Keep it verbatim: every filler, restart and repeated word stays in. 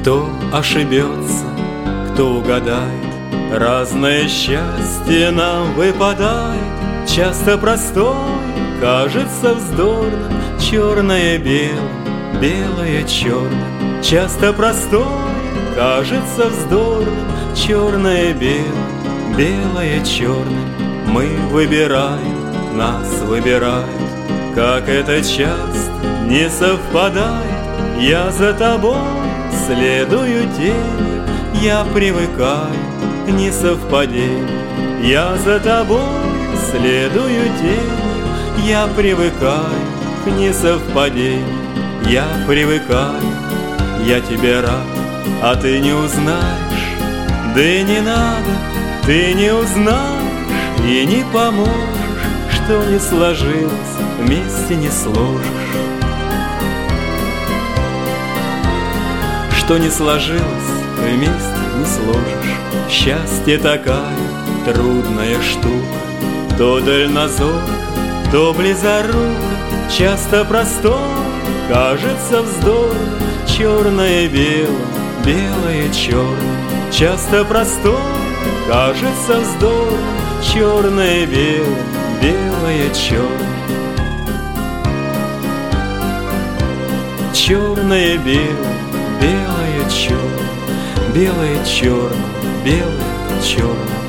Кто ошибется, кто угадает, разное счастье нам выпадает. Часто простое кажется вздорным, черное белым, белое черным. Часто простое кажется вздорным, черное белым, белое черным. Мы выбираем, нас выбирают, как это часто не совпадает. Я за тобой следую тени, я привыкаю к несовпадению. Я за тобой следую тени, я привыкаю к несовпадению. Я привыкаю, я тебе рад, а ты не узнаешь. Да и не надо, ты не узнаешь и не поможешь. Что не сложилось, вместе не сложишь. Что не сложилось, вместе не сложишь. Счастье такая трудная штука, то дальнозорко, то близоруко. Часто простое кажется вздорным, черное белым, белое черным. Часто простое кажется вздорным, черное белым, белое черным. Черное белым, белое черным, белое черным, белое черным.